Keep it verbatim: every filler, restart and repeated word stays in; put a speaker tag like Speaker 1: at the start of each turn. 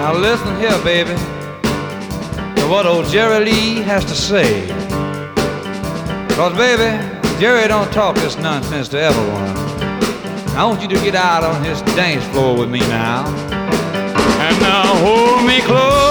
Speaker 1: Now listen here, baby, to what old Jerry Lee has to say. Cause baby, Jerry don't talk this nonsense to everyone. I want you to get out on his dance floor with me now. And now hold me close.